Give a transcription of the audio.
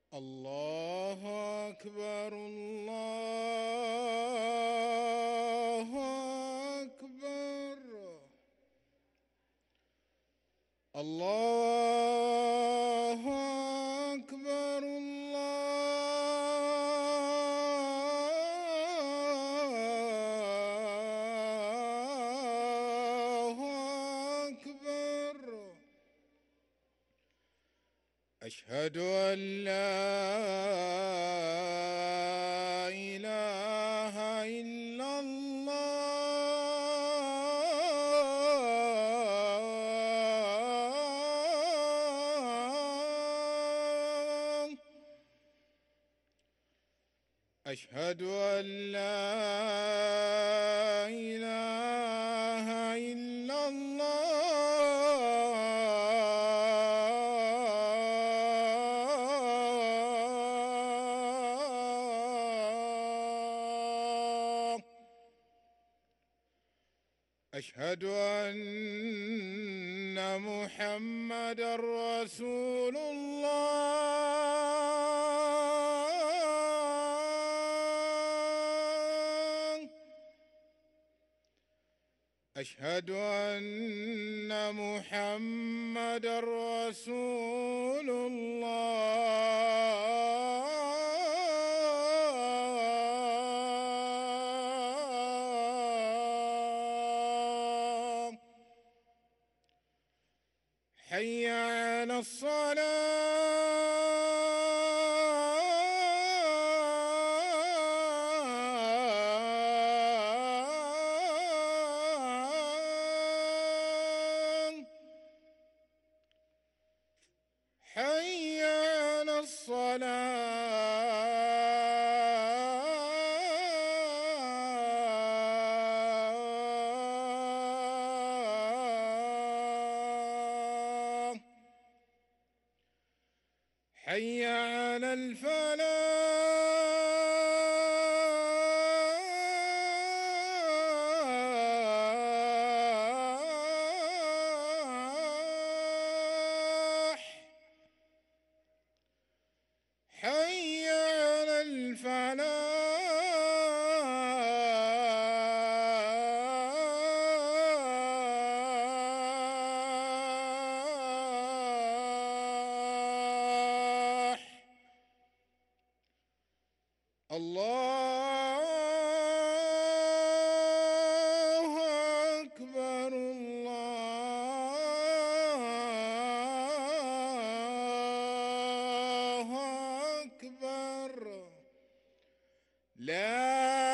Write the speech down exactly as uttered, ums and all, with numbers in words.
الله أكبر الله أكبر. الله أكبر الله أكبر. أشهد أن لا إله إلا الله. أشهد أن لا إله إلا الله. أشهد أن محمدًا رسول الله. أشهد أن محمدًا رسول الله. حي على الصلاة. حي على الصلاة. حي على الفلاح. حي على الفلاح. الله أكبر الله أكبر. لا